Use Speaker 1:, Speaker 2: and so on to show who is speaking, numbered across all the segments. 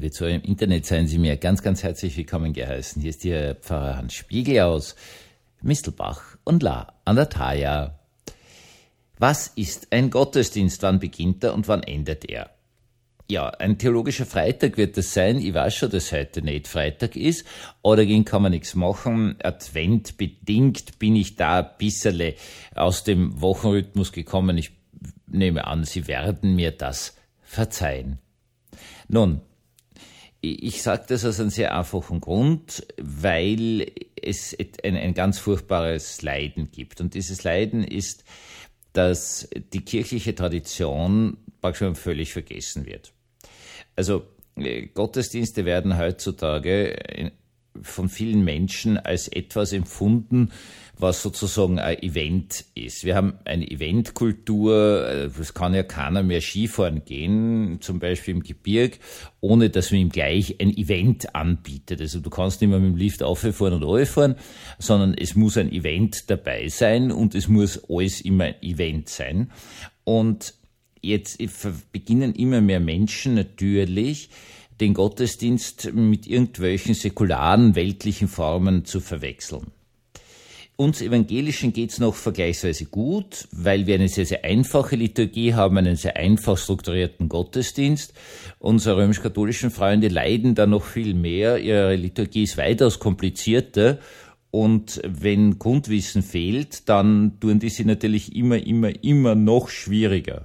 Speaker 1: liebe Zuhörer im Internet, seien Sie mir ganz, ganz herzlich willkommen geheißen. Hier ist Ihr Pfarrer Hans Spiegel aus Mistelbach und La an der Thaya. Was ist ein Gottesdienst? Wann beginnt er und wann endet er? Ja, ein theologischer Freitag wird es sein. Ich weiß schon, dass heute nicht Freitag ist, aber dagegen kann man nichts machen. Adventbedingt bin ich da ein bisschen aus dem Wochenrhythmus gekommen. Ich nehme an, Sie werden mir das verzeihen. Nun, ich sage das aus einem sehr einfachen Grund, weil es ein ganz furchtbares Leiden gibt. Und dieses Leiden ist, dass die kirchliche Tradition praktisch völlig vergessen wird. Also Gottesdienste werden heutzutage von vielen Menschen als etwas empfunden, was sozusagen ein Event ist. Wir haben eine Eventkultur, es kann ja keiner mehr Skifahren gehen, zum Beispiel im Gebirg, ohne dass man ihm gleich ein Event anbietet. Also du kannst nicht mehr mit dem Lift auffahren und runterfahren, sondern es muss ein Event dabei sein und es muss alles immer ein Event sein. Und jetzt beginnen immer mehr Menschen natürlich, den Gottesdienst mit irgendwelchen säkularen, weltlichen Formen zu verwechseln. Uns Evangelischen geht's noch vergleichsweise gut, weil wir eine sehr, sehr einfache Liturgie haben, einen sehr einfach strukturierten Gottesdienst. Unsere römisch-katholischen Freunde leiden da noch viel mehr. Ihre Liturgie ist weitaus komplizierter. Und wenn Grundwissen fehlt, dann tun die sie natürlich immer noch schwieriger.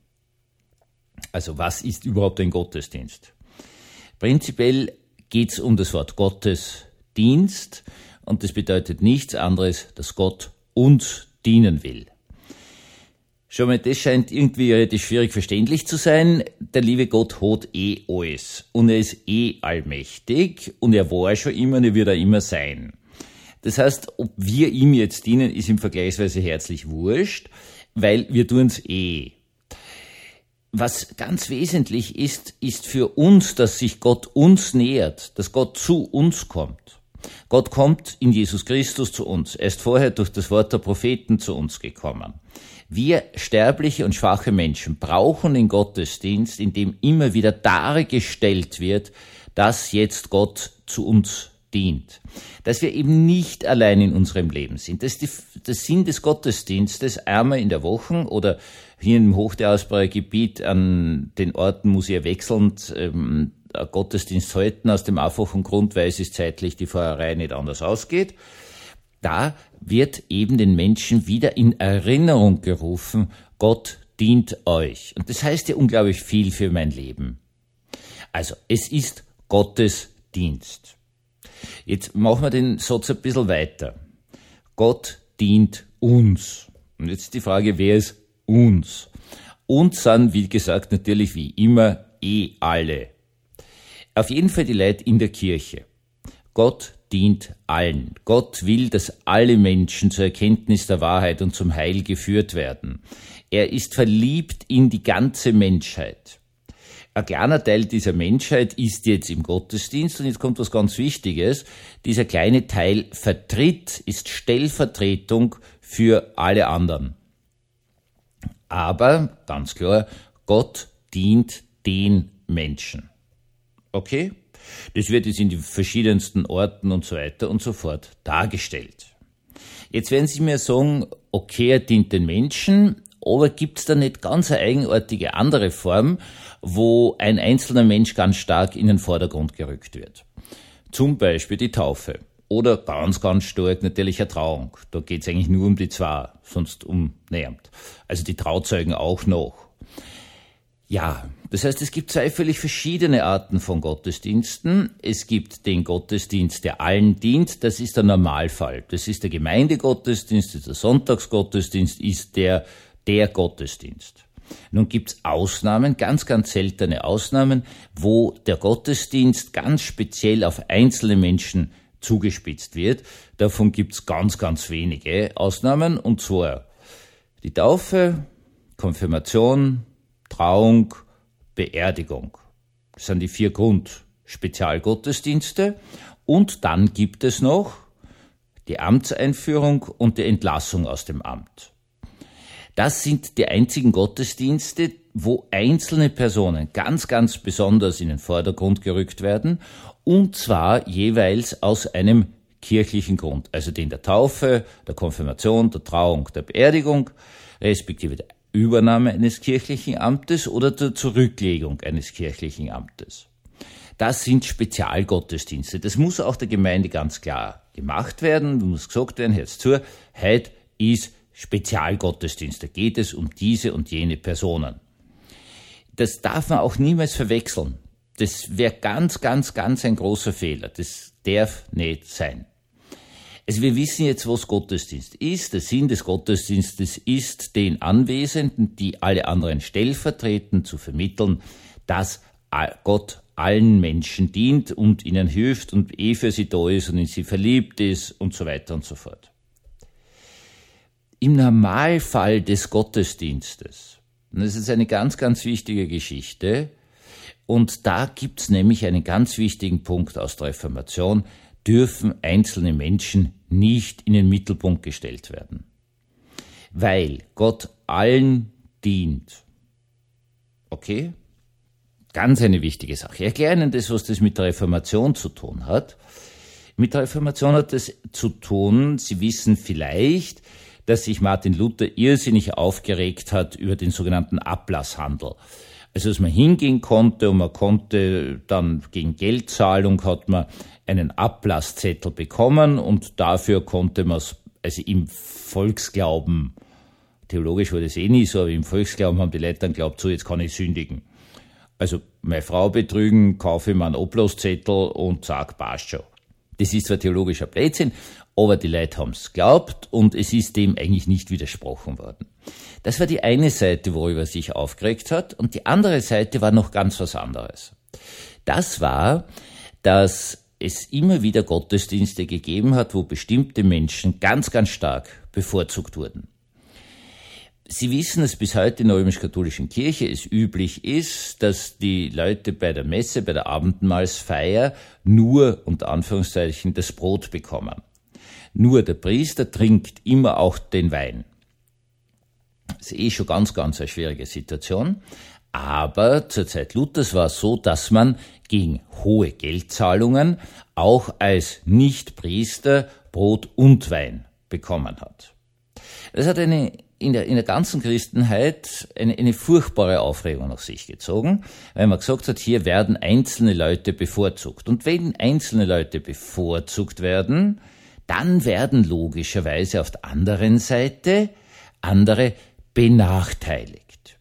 Speaker 1: Also was ist überhaupt ein Gottesdienst? Prinzipiell geht's um das Wort Gottesdienst und das bedeutet nichts anderes, dass Gott uns dienen will. Schon mal, das scheint irgendwie relativ schwierig verständlich zu sein. Der liebe Gott hat alles und er ist allmächtig und er war schon immer und er wird auch immer sein. Das heißt, ob wir ihm jetzt dienen, ist ihm vergleichsweise herzlich wurscht, weil wir tun's Was ganz wesentlich ist für uns, dass sich Gott uns nähert, dass Gott zu uns kommt. Gott kommt in Jesus Christus zu uns. Er ist vorher durch das Wort der Propheten zu uns gekommen. Wir sterbliche und schwache Menschen brauchen den Gottesdienst, in dem immer wieder dargestellt wird, dass jetzt Gott zu uns dient. Dass wir eben nicht allein in unserem Leben sind. Das ist der Sinn des Gottesdienstes, einmal in der Woche oder hier im Hochdiaspora Gebiet an den Orten muss ich ja wechselnd Gottesdienst halten, aus dem einfachen Grund, weil es ist zeitlich die Pfarrerei nicht anders ausgeht. Da wird eben den Menschen wieder in Erinnerung gerufen, Gott dient euch. Und das heißt ja unglaublich viel für mein Leben. Also, es ist Gottesdienst. Jetzt machen wir den Satz ein bisschen weiter. Gott dient uns. Und jetzt die Frage, wer ist uns? Uns sind, wie gesagt, natürlich wie immer alle. Auf jeden Fall die Leute in der Kirche. Gott dient allen. Gott will, dass alle Menschen zur Erkenntnis der Wahrheit und zum Heil geführt werden. Er ist verliebt in die ganze Menschheit. Ein kleiner Teil dieser Menschheit ist jetzt im Gottesdienst und jetzt kommt was ganz Wichtiges. Dieser kleine Teil ist Stellvertretung für alle anderen. Aber, ganz klar, Gott dient den Menschen. Okay? Das wird jetzt in die verschiedensten Orten und so weiter und so fort dargestellt. Jetzt werden Sie mir sagen, okay, er dient den Menschen, aber gibt's da nicht ganz eine eigenartige andere Form, wo ein einzelner Mensch ganz stark in den Vordergrund gerückt wird? Zum Beispiel die Taufe. Oder ganz, ganz stark natürlich eine Trauung. Da geht's eigentlich nur um die zwei, sonst umnähernd. Also die Trauzeugen auch noch. Ja, das heißt, es gibt zwei völlig verschiedene Arten von Gottesdiensten. Es gibt den Gottesdienst, der allen dient. Das ist der Normalfall. Das ist der Gemeindegottesdienst, das ist der Sonntagsgottesdienst, ist der Gottesdienst. Nun gibt's Ausnahmen, ganz, ganz seltene Ausnahmen, wo der Gottesdienst ganz speziell auf einzelne Menschen zugespitzt wird. Davon gibt's ganz, ganz wenige Ausnahmen, und zwar die Taufe, Konfirmation, Trauung, Beerdigung. Das sind die 4 Grundspezialgottesdienste. Und dann gibt es noch die Amtseinführung und die Entlassung aus dem Amt. Das sind die einzigen Gottesdienste, wo einzelne Personen ganz, ganz besonders in den Vordergrund gerückt werden, und zwar jeweils aus einem kirchlichen Grund, also den der Taufe, der Konfirmation, der Trauung, der Beerdigung, respektive der Übernahme eines kirchlichen Amtes oder der Zurücklegung eines kirchlichen Amtes. Das sind Spezialgottesdienste. Das muss auch der Gemeinde ganz klar gemacht werden. Da muss gesagt werden, hört zu, heute ist Spezialgottesdienst. Da geht es um diese und jene Personen. Das darf man auch niemals verwechseln. Das wäre ganz, ganz, ganz ein großer Fehler. Das darf nicht sein. Also wir wissen jetzt, was Gottesdienst ist. Der Sinn des Gottesdienstes ist, den Anwesenden, die alle anderen stellvertreten, zu vermitteln, dass Gott allen Menschen dient und ihnen hilft und für sie da ist und in sie verliebt ist und so weiter und so fort. Im Normalfall des Gottesdienstes, und das ist eine ganz, ganz wichtige Geschichte, und da gibt's nämlich einen ganz wichtigen Punkt aus der Reformation, dürfen einzelne Menschen nicht in den Mittelpunkt gestellt werden. Weil Gott allen dient. Okay? Ganz eine wichtige Sache. Ich erkläre Ihnen das, was das mit der Reformation zu tun hat. Mit der Reformation hat das zu tun, Sie wissen vielleicht, dass sich Martin Luther irrsinnig aufgeregt hat über den sogenannten Ablasshandel. Also, dass man hingehen konnte und man konnte dann gegen Geldzahlung hat man einen Ablasszettel bekommen und dafür konnte man es, also im Volksglauben, theologisch war das eh nie so, aber im Volksglauben haben die Leute dann geglaubt, so jetzt kann ich sündigen. Also meine Frau betrügen, kaufe ich mir einen Ablasszettel und zack, passt schon. Das ist zwar theologischer Blödsinn, aber die Leute haben es geglaubt und es ist dem eigentlich nicht widersprochen worden. Das war die eine Seite, worüber sich aufgeregt hat, und die andere Seite war noch ganz was anderes. Das war, dass es immer wieder Gottesdienste gegeben hat, wo bestimmte Menschen ganz, ganz stark bevorzugt wurden. Sie wissen, dass bis heute in der römisch-katholischen Kirche es üblich ist, dass die Leute bei der Messe, bei der Abendmahlsfeier nur, unter Anführungszeichen, das Brot bekommen. Nur der Priester trinkt immer auch den Wein. Das ist eh schon ganz, ganz eine schwierige Situation. Aber zur Zeit Luthers war es so, dass man gegen hohe Geldzahlungen auch als Nichtpriester Brot und Wein bekommen hat. Das hat in der ganzen Christenheit eine furchtbare Aufregung nach sich gezogen, weil man gesagt hat, hier werden einzelne Leute bevorzugt. Und wenn einzelne Leute bevorzugt werden, dann werden logischerweise auf der anderen Seite andere benachteiligt.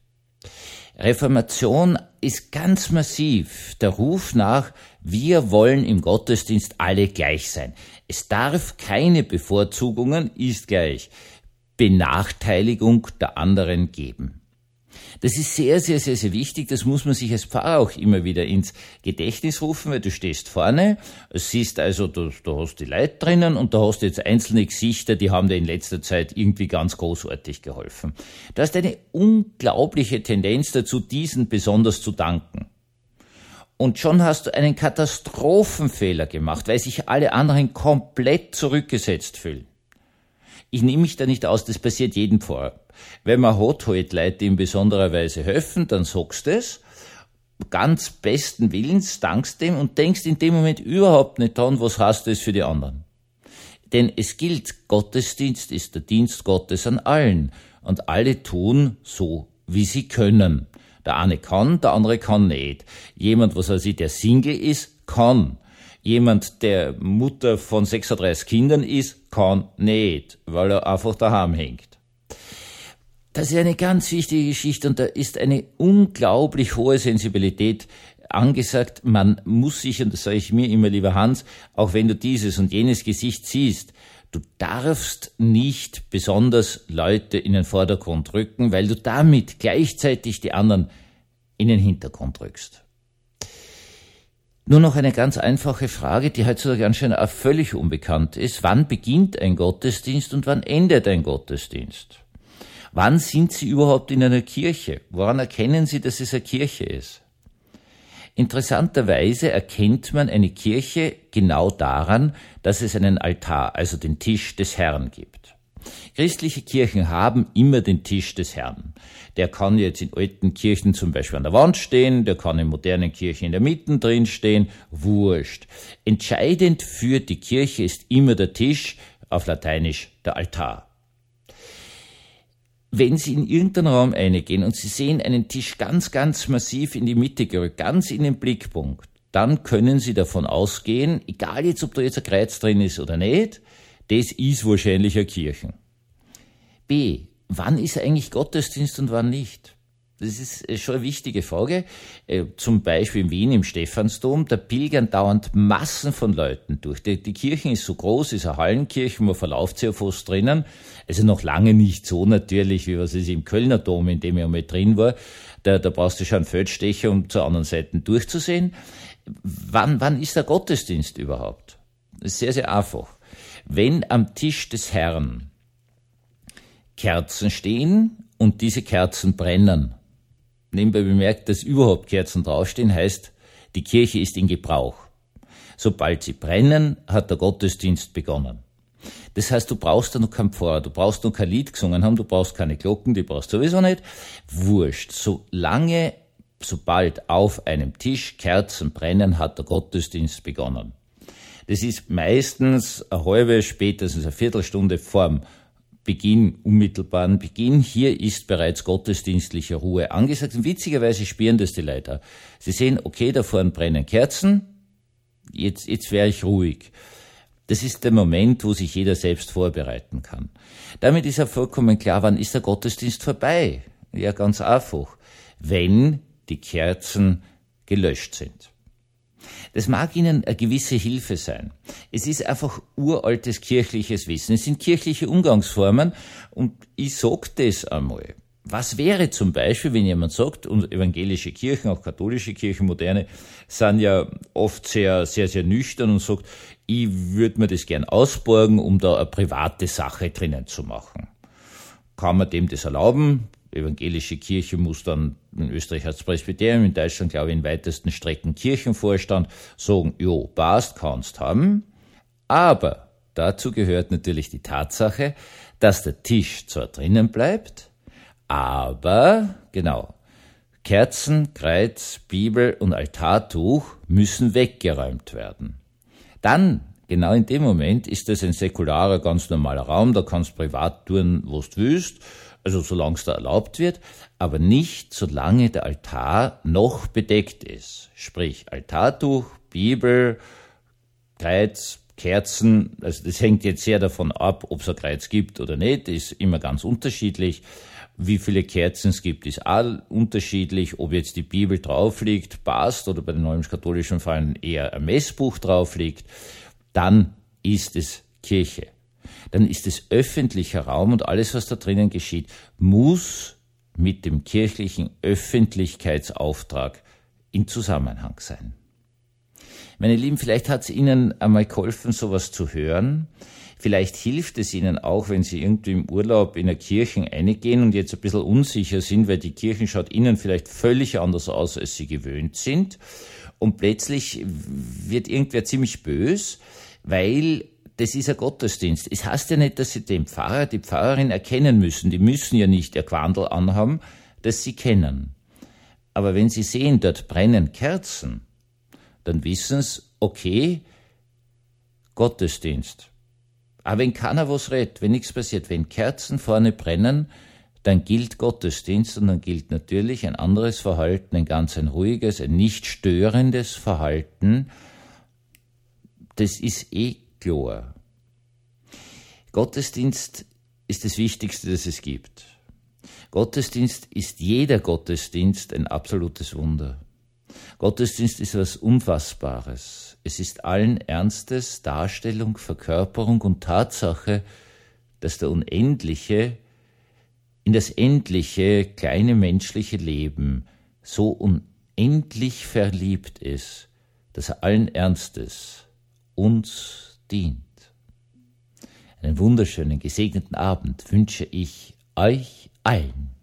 Speaker 1: Reformation ist ganz massiv der Ruf nach, wir wollen im Gottesdienst alle gleich sein. Es darf keine Bevorzugungen, ist gleich Benachteiligung der anderen geben. Das ist sehr, sehr, sehr, sehr wichtig. Das muss man sich als Pfarrer auch immer wieder ins Gedächtnis rufen, weil du stehst vorne, siehst also, du hast die Leute drinnen und da hast du jetzt einzelne Gesichter, die haben dir in letzter Zeit irgendwie ganz großartig geholfen. Du hast eine unglaubliche Tendenz dazu, diesen besonders zu danken. Und schon hast du einen Katastrophenfehler gemacht, weil sich alle anderen komplett zurückgesetzt fühlen. Ich nehme mich da nicht aus, das passiert jedem Pfarrer. Wenn man hat halt Leute, die in besonderer Weise helfen, dann sagst du es, ganz besten Willens, dankst dem und denkst in dem Moment überhaupt nicht an, was heißt das für die anderen. Denn es gilt, Gottesdienst ist der Dienst Gottes an allen und alle tun so, wie sie können. Der eine kann, der andere kann nicht. Jemand, der Single ist, kann. Jemand, der Mutter von 36 Kindern ist, kann nicht, weil er einfach daheim hängt. Das ist eine ganz wichtige Geschichte und da ist eine unglaublich hohe Sensibilität angesagt. Man muss sich, und das sage ich mir immer, lieber Hans, auch wenn du dieses und jenes Gesicht siehst, du darfst nicht besonders Leute in den Vordergrund rücken, weil du damit gleichzeitig die anderen in den Hintergrund rückst. Nur noch eine ganz einfache Frage, die heutzutage anscheinend auch völlig unbekannt ist. Wann beginnt ein Gottesdienst und wann endet ein Gottesdienst? Wann sind Sie überhaupt in einer Kirche? Woran erkennen Sie, dass es eine Kirche ist? Interessanterweise erkennt man eine Kirche genau daran, dass es einen Altar, also den Tisch des Herrn gibt. Christliche Kirchen haben immer den Tisch des Herrn. Der kann jetzt in alten Kirchen zum Beispiel an der Wand stehen, der kann in modernen Kirchen in der Mitte drin stehen, wurscht. Entscheidend für die Kirche ist immer der Tisch, auf Lateinisch der Altar. Wenn Sie in irgendeinen Raum reingehen und Sie sehen einen Tisch ganz, ganz massiv in die Mitte gerückt, ganz in den Blickpunkt, dann können Sie davon ausgehen, egal jetzt, ob da jetzt ein Kreuz drin ist oder nicht, das ist wahrscheinlich eine Kirche. B. Wann ist eigentlich Gottesdienst und wann nicht? Das ist schon eine wichtige Frage. Zum Beispiel in Wien im Stephansdom, da pilgern dauernd Massen von Leuten durch. Die Kirche ist so groß, ist eine Hallenkirche, man verlauft sich ja fast drinnen. Also noch lange nicht so natürlich, wie was ist im Kölner Dom, in dem ich einmal drin war. Da brauchst du schon einen Feldstecher, um zur anderen Seite durchzusehen. Wann ist der Gottesdienst überhaupt? Das ist sehr, sehr einfach. Wenn am Tisch des Herrn Kerzen stehen und diese Kerzen brennen. Nebenbei bemerkt, dass überhaupt Kerzen draufstehen, heißt, die Kirche ist in Gebrauch. Sobald sie brennen, hat der Gottesdienst begonnen. Das heißt, du brauchst da noch keinen Pfarrer, du brauchst noch kein Lied gesungen haben, du brauchst keine Glocken, die brauchst du sowieso nicht. Wurscht. Sobald auf einem Tisch Kerzen brennen, hat der Gottesdienst begonnen. Das ist meistens eine halbe, spätestens eine Viertelstunde vorm unmittelbaren Beginn. Hier ist bereits gottesdienstliche Ruhe angesagt. Und witzigerweise spüren das die Leute. Sie sehen, okay, da vorne brennen Kerzen, jetzt wäre ich ruhig. Das ist der Moment, wo sich jeder selbst vorbereiten kann. Damit ist ja vollkommen klar, wann ist der Gottesdienst vorbei? Ja, ganz einfach. Wenn die Kerzen gelöscht sind. Das mag Ihnen eine gewisse Hilfe sein. Es ist einfach uraltes kirchliches Wissen. Es sind kirchliche Umgangsformen und ich sag das einmal. Was wäre zum Beispiel, wenn jemand sagt, und evangelische Kirchen, auch katholische Kirchen, moderne, sind ja oft sehr, sehr, sehr nüchtern und sagt, ich würde mir das gern ausborgen, um da eine private Sache drinnen zu machen. Kann man dem das erlauben? Evangelische Kirche muss dann, in Österreich als Presbyterium, in Deutschland glaube ich in weitesten Strecken Kirchenvorstand, sagen, jo, passt, kannst haben. Aber dazu gehört natürlich die Tatsache, dass der Tisch zwar drinnen bleibt, aber, genau, Kerzen, Kreuz, Bibel und Altartuch müssen weggeräumt werden. Dann, genau in dem Moment, ist das ein säkularer, ganz normaler Raum, da kannst du privat tun, was du willst, also solange es da erlaubt wird, aber nicht solange der Altar noch bedeckt ist. Sprich, Altartuch, Bibel, Kreuz, Kerzen, also das hängt jetzt sehr davon ab, ob es ein Kreuz gibt oder nicht, ist immer ganz unterschiedlich. Wie viele Kerzen es gibt, ist auch unterschiedlich. Ob jetzt die Bibel drauf liegt, passt, oder bei den römisch-katholischen Fällen eher ein Messbuch drauf liegt, dann ist es Kirche. Dann ist es öffentlicher Raum und alles, was da drinnen geschieht, muss mit dem kirchlichen Öffentlichkeitsauftrag in Zusammenhang sein. Meine Lieben, vielleicht hat es Ihnen einmal geholfen, sowas zu hören. Vielleicht hilft es Ihnen auch, wenn Sie irgendwie im Urlaub in eine Kirche reingehen und jetzt ein bisschen unsicher sind, weil die Kirche schaut Ihnen vielleicht völlig anders aus, als Sie gewöhnt sind. Und plötzlich wird irgendwer ziemlich bös, weil das ist ein Gottesdienst. Es heißt ja nicht, dass Sie den Pfarrer, die Pfarrerin erkennen müssen. Die müssen ja nicht ihr Quandl anhaben, das Sie kennen. Aber wenn Sie sehen, dort brennen Kerzen, dann wissen Sie, okay, Gottesdienst. Aber wenn keiner was redet, wenn nichts passiert, wenn Kerzen vorne brennen, dann gilt Gottesdienst und dann gilt natürlich ein anderes Verhalten, ein ganz ein ruhiges, ein nicht störendes Verhalten. Das ist klar. Gottesdienst ist das Wichtigste, das es gibt. Gottesdienst ist jeder Gottesdienst ein absolutes Wunder. Gottesdienst ist etwas Unfassbares. Es ist allen Ernstes Darstellung, Verkörperung und Tatsache, dass der Unendliche in das endliche, kleine menschliche Leben so unendlich verliebt ist, dass er allen Ernstes uns dient. Einen wunderschönen, gesegneten Abend wünsche ich euch allen.